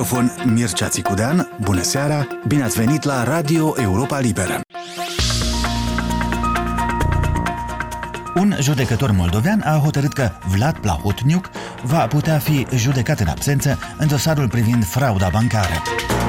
microfon Mircea Țicudean. Bună seara, bine ați venit la Radio Europa Liberă. Un judecător moldovean a hotărât că Vlad Plahotniuc va putea fi judecat în absență în dosarul privind frauda bancară.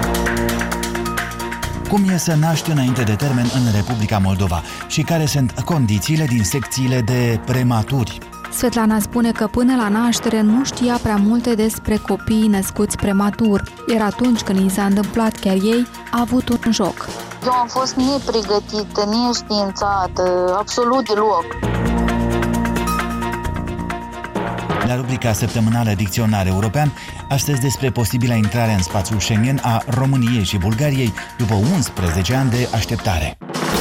Cum e să naști înainte de termen în Republica Moldova și care sunt condițiile din secțiile de prematuri? Svetlana spune că până la naștere nu știa prea multe despre copiii născuți prematur, iar atunci când i s-a întâmplat chiar ei, a avut un șoc. Eu am fost nepregătită, neștiințată, absolut deloc. La rubrica săptămânală Dicționar European, astăzi despre posibila intrare în spațiul Schengen a României și Bulgariei după 11 ani de așteptare.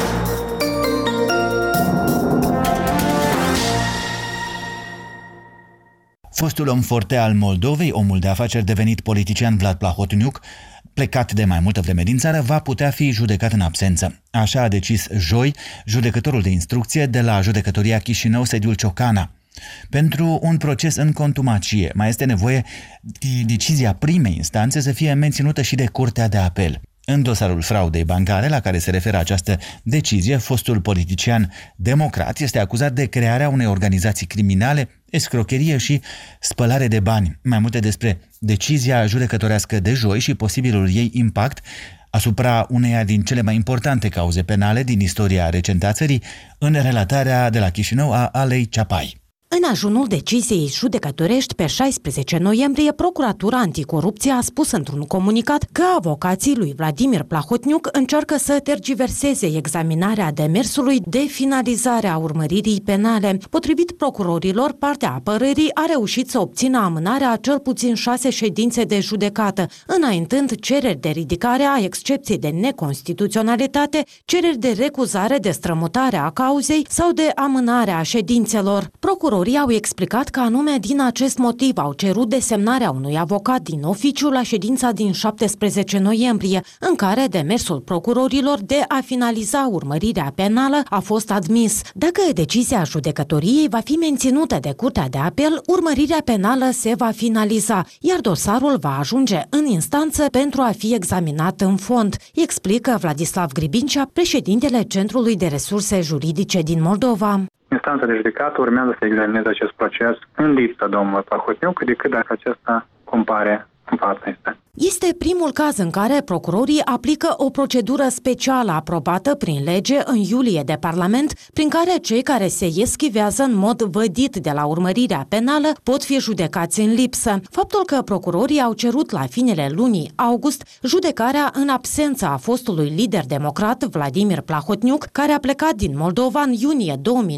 Fostul om forte al Moldovei, omul de afaceri devenit politician Vlad Plahotniuc, plecat de mai multă vreme din țară, va putea fi judecat în absență. Așa a decis joi judecătorul de instrucție de la Judecătoria Chișinău, sediul Ciocana. Pentru un proces în contumacie mai este nevoie de decizia primei instanțe să fie menținută și de Curtea de Apel. În dosarul fraudei bancare la care se referă această decizie, fostul politician democrat este acuzat de crearea unei organizații criminale, escrocherie și spălare de bani. Mai multe despre decizia judecătorească de joi și posibilul ei impact asupra uneia din cele mai importante cauze penale din istoria recentă a țării, în relatarea de la Chișinău a Alei Ceapai. În ajunul deciziei judecătorești pe 16 noiembrie, Procuratura Anticorupție a spus într-un comunicat că avocații lui Vladimir Plahotniuc încearcă să tergiverseze examinarea demersului de finalizare a urmăririi penale. Potrivit procurorilor, partea apărării a reușit să obțină amânarea a cel puțin 6 ședințe de judecată, înaintând cereri de ridicare a excepției de neconstituționalitate, cereri de recuzare de strămutare a cauzei sau de amânare a ședințelor. Procurorii au explicat că anume din acest motiv au cerut desemnarea unui avocat din oficiu la ședința din 17 noiembrie, în care demersul procurorilor de a finaliza urmărirea penală a fost admis. Dacă decizia judecătoriei va fi menținută de Curtea de Apel, urmărirea penală se va finaliza, iar dosarul va ajunge în instanță pentru a fi examinat în fond, explică Vladislav Gribincea, președintele Centrului de Resurse Juridice din Moldova. Instanța de judecată urmează să examineze acest proces în lipsa domnului Plahotniuc, decât dacă acesta compare în fața instanței. Este primul caz în care procurorii aplică o procedură specială aprobată prin lege în iulie de Parlament, prin care cei care se eschivează în mod vădit de la urmărirea penală pot fi judecați în lipsă. Faptul că procurorii au cerut la finele lunii august judecarea în absența a fostului lider democrat Vladimir Plahotniuc, care a plecat din Moldova în iunie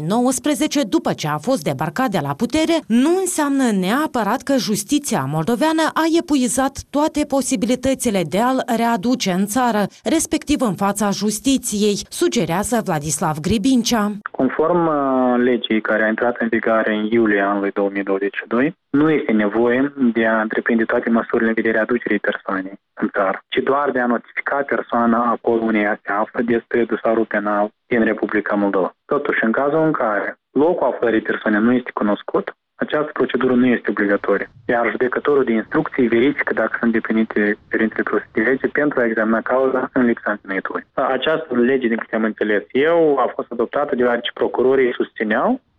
2019 după ce a fost debarcat de la putere, nu înseamnă neapărat că justiția moldoveană a epuizat toate posibilitățile de a-l readuce în țară, respectiv în fața justiției, sugerează Vladislav Gribincea. Conform legii care a intrat în vigoare în iulie anului 2022, nu este nevoie de a întreprinde toate măsurile de readucere persoanei în țară, ci doar de a notifica persoana acolo unde ea se află despre dosarul penal din Republica Moldova. Totuși, în cazul în care locul aflării persoanei nu este cunoscut, această procedură nu este obligatorie, iar judecătorul de instrucții verifică dacă sunt îndeplinite cerințele propuse de lege pentru a examina cauza în lipsa întemeietului. Această lege, din câte am înțeles eu, a fost adoptată deoarece procurorii susțineau